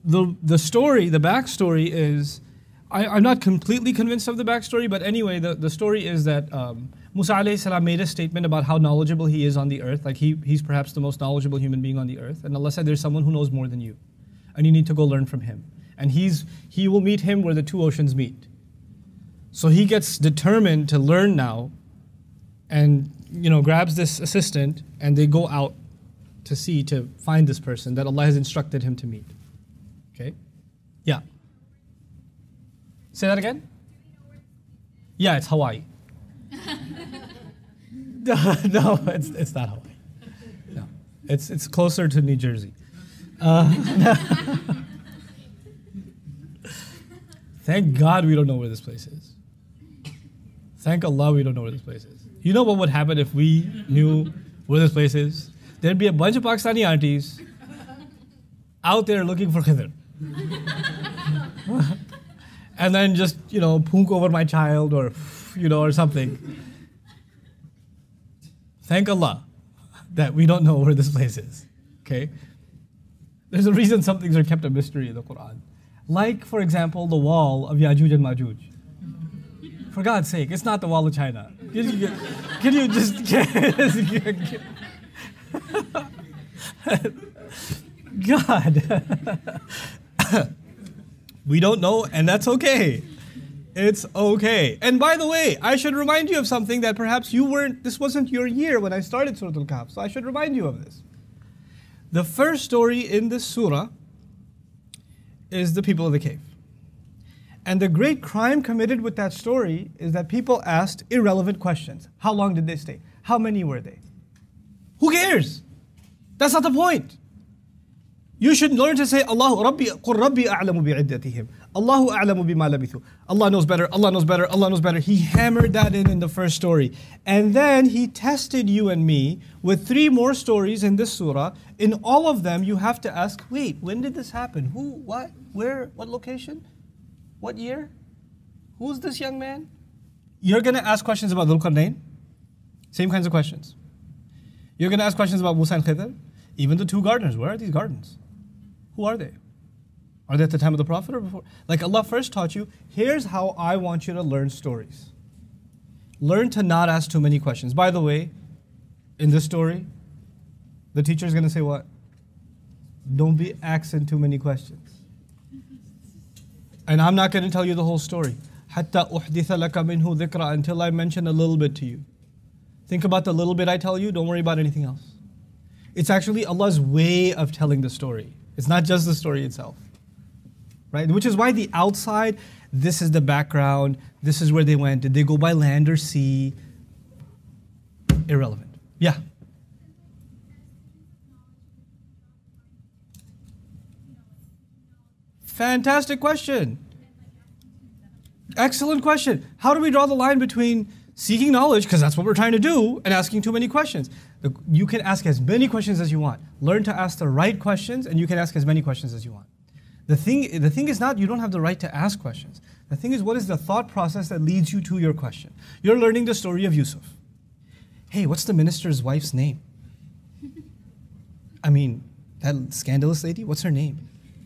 the story, the backstory is, I'm not completely convinced of the backstory, but anyway, the story is that Musa alayhi salam made a statement about how knowledgeable he is on the earth, like he's perhaps the most knowledgeable human being on the earth, and Allah said there's someone who knows more than you, and you need to go learn from him. And he will meet him where the two oceans meet. So he gets determined to learn now, and grabs this assistant, and they go out to sea to find this person that Allah has instructed him to meet. Okay? Yeah. Say that again? Yeah, it's Hawaii. No, it's not Hawaii. No, it's closer to New Jersey. Thank God we don't know where this place is. Thank Allah we don't know where this place is. You know what would happen if we knew where this place is? There'd be a bunch of Pakistani aunties out there looking for Khidr. And then just, punk over my child or something. Thank Allah that we don't know where this place is. Okay? There's a reason some things are kept a mystery in the Quran. Like, for example, the wall of Ya'juj and Ma'juj. For God's sake, it's not the wall of China. Can you just... God. We don't know, and that's okay. It's okay. And by the way, I should remind you of something that perhaps this wasn't your year when I started Surah Al-Kahf, so I should remind you of this. The first story in this surah is the people of the cave. And the great crime committed with that story is that people asked irrelevant questions. How long did they stay? How many were they? Who cares? That's not the point. You should learn to say, Allahu Rabbi, Qur Rabbi a'lamu bi'iddatihim. Allahu a'lamu bima labithu. Allah knows better, Allah knows better, Allah knows better. He hammered that in the first story. And then he tested you and me with 3 more stories in this surah. In all of them, you have to ask, wait, when did this happen? Who, what, where, what location? What year? Who's this young man? You're going to ask questions about Dhul Qarnayn. Same kinds of questions. You're going to ask questions about Musa and Khidr. Even the 2 gardeners. Where are these gardens? Who are they? Are they at the time of the Prophet or before? Like Allah first taught you, here's how I want you to learn stories. Learn to not ask too many questions. By the way, in this story, the teacher is going to say what? Don't be asking too many questions. And I'm not going to tell you the whole story. حَتَّى أُحْدِثَ لَكَ مِنْهُ ذِكْرًا, until I mention a little bit to you. Think about the little bit I tell you, don't worry about anything else. It's actually Allah's way of telling the story. It's not just the story itself. Right? Which is why the outside, this is the background, this is where they went. Did they go by land or sea? Irrelevant. Yeah. Fantastic question. Excellent question. How do we draw the line between seeking knowledge, because that's what we're trying to do, and asking too many questions? You can ask as many questions as you want. Learn to ask the right questions, and you can ask as many questions as you want. The thing is not you don't have the right to ask questions. The thing is, what is the thought process that leads you to your question? You're learning the story of Yusuf. Hey, what's the minister's wife's name? I mean, that scandalous lady, what's her name?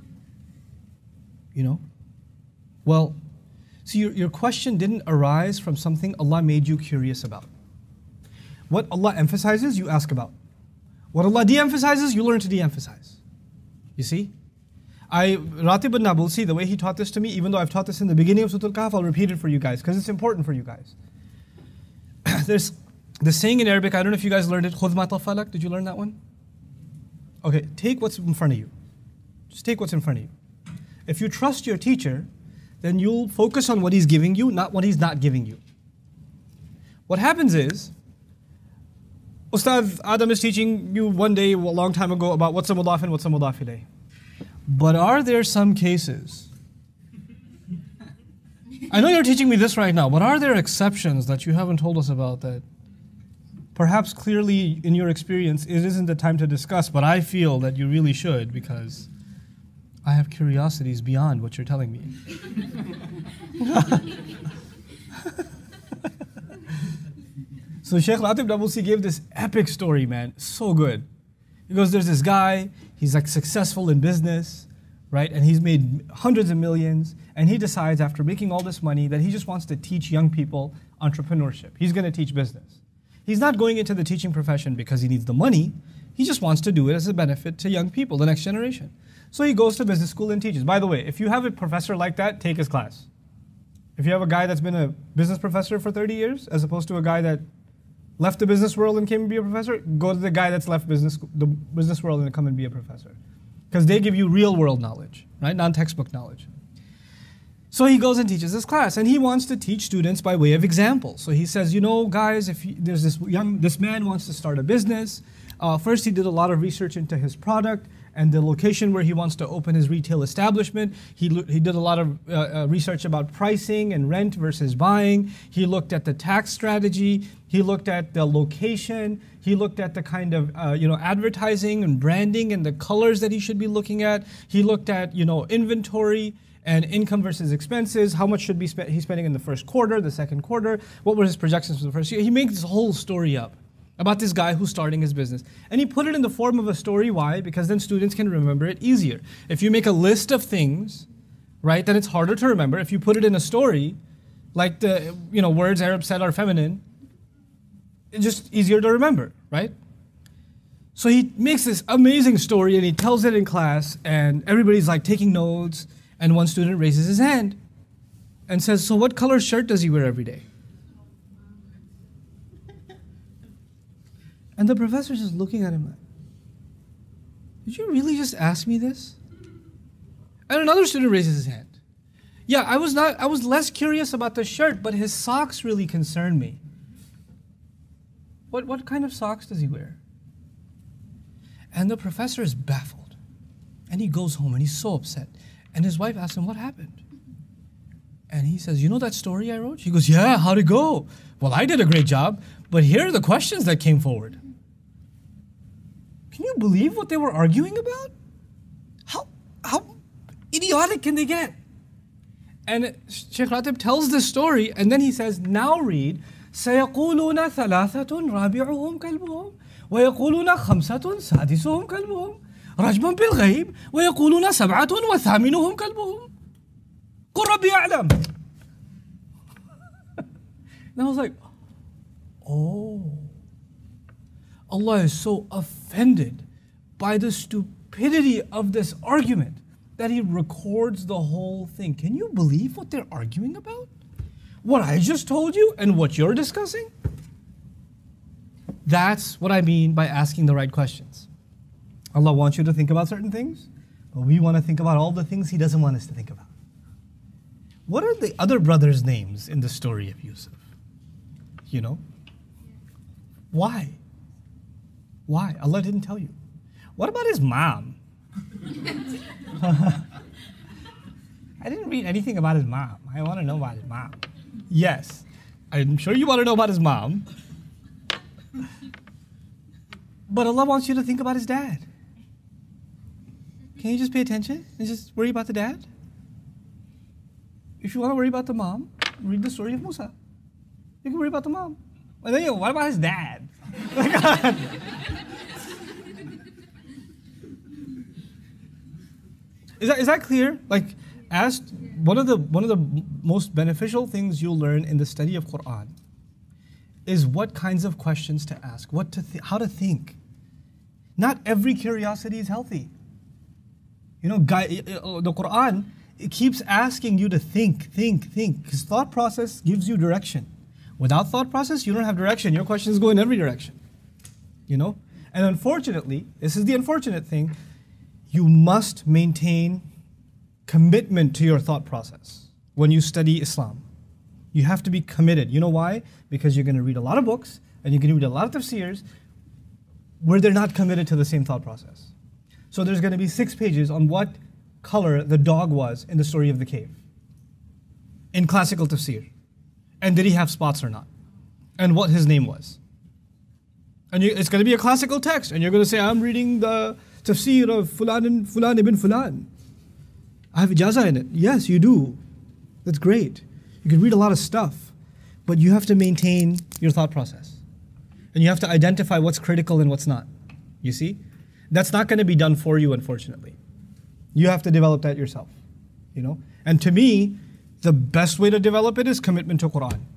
Well, so your question didn't arise from something Allah made you curious about. What Allah emphasizes, you ask about. What Allah de-emphasizes, you learn to de-emphasize. You see? Ratib al-Nabulsi, the way he taught this to me, even though I've taught this in the beginning of Surah Al-Kahf, I'll repeat it for you guys, because it's important for you guys. There's the saying in Arabic, I don't know if you guys learned it, خُذْ مَا طَفَلَكَ. Did you learn that one? Okay, take what's in front of you. Just take what's in front of you. If you trust your teacher, then you'll focus on what he's giving you, not what he's not giving you. What happens is, Ustad Adam is teaching you one day, a long time ago, about what's a mudaf and what's a mudaf ilayh. But are there some cases, I know you're teaching me this right now, but are there exceptions that you haven't told us about that perhaps clearly in your experience it isn't the time to discuss, but I feel that you really should because I have curiosities beyond what you're telling me. So Sheikh Ratib Nabulsi gave this epic story, man. So good. He goes, there's this guy, he's like successful in business, right? And he's made hundreds of millions, and he decides after making all this money that he just wants to teach young people entrepreneurship. He's going to teach business. He's not going into the teaching profession because he needs the money. He just wants to do it as a benefit to young people, the next generation. So he goes to business school and teaches. By the way, if you have a professor like that, take his class. If you have a guy that's been a business professor for 30 years, as opposed to a guy that left the business world and came and be a professor, go to the guy that's left the business world and come and be a professor. Because they give you real world knowledge, right? Non-textbook knowledge. So he goes and teaches this class, and he wants to teach students by way of example. So he says, you know, guys, if there's this man wants to start a business. First, he did a lot of research into his product and the location where he wants to open his retail establishment. He did a lot of research about pricing and rent versus buying. He looked at the tax strategy. He looked at the location. He looked at the kind of advertising and branding and the colors that he should be looking at. He looked at inventory and income versus expenses. How much should he spending in the first quarter, the second quarter? What were his projections for the first year? He makes this whole story up about this guy who's starting his business. And he put it in the form of a story. Why? Because then students can remember it easier. If you make a list of things, right, then it's harder to remember. If you put it in a story, like the words Arabs said are feminine, it's just easier to remember, right? So he makes this amazing story and he tells it in class and everybody's like taking notes, and one student raises his hand and says, so what color shirt does he wear every day? And the professor's just looking at him like, did you really just ask me this? And another student raises his hand. Yeah, I was less curious about the shirt, but his socks really concerned me. What kind of socks does he wear? And the professor is baffled. And he goes home and he's so upset. And his wife asks him, what happened? And he says, you know that story I wrote? She goes, yeah, how'd it go? Well, I did a great job, but here are the questions that came forward. Can you believe what they were arguing about? How idiotic can they get? And Sheikh Ratib tells this story, and then he says, now read, سيقولون ثلاثة رابعهم كلبهم ويقولون خمسة سادسهم كلبهم رجما بالغيب ويقولون سبعة وثامنهم كلبهم قل ربي أعلم. And I was like, oh, Allah is so offended by the stupidity of this argument that He records the whole thing. Can you believe what they're arguing about? What I just told you and what you're discussing? That's what I mean by asking the right questions. Allah wants you to think about certain things, but we want to think about all the things He doesn't want us to think about. What are the other brothers' names in the story of Yusuf? Why? Why? Allah didn't tell you. What about his mom? I didn't read anything about his mom. I want to know about his mom. Yes, I'm sure you want to know about his mom. But Allah wants you to think about his dad. Can you just pay attention and just worry about the dad? If you want to worry about the mom, read the story of Musa. You can worry about the mom. And then what about his dad? Is that clear? As one of the most beneficial things you'll learn in the study of Quran is what kinds of questions to ask, how to think. Not every curiosity is healthy. The Quran, it keeps asking you to think. Because thought process gives you direction. Without thought process, you don't have direction. Your questions go in every direction. And unfortunately, this is the unfortunate thing, you must maintain commitment to your thought process when you study Islam. You have to be committed. You know why? Because you're going to read a lot of books and you're going to read a lot of tafsirs where they're not committed to the same thought process. So there's going to be 6 pages on what color the dog was in the story of the cave in classical tafsir. And did he have spots or not? And what his name was. And it's going to be a classical text. And you're going to say, I'm reading the tafsir of Fulan ibn Fulan. I have ijazah in it. Yes, you do. That's great. You can read a lot of stuff. But you have to maintain your thought process. And you have to identify what's critical and what's not. You see? That's not going to be done for you, unfortunately. You have to develop that yourself. And to me, the best way to develop it is commitment to Quran.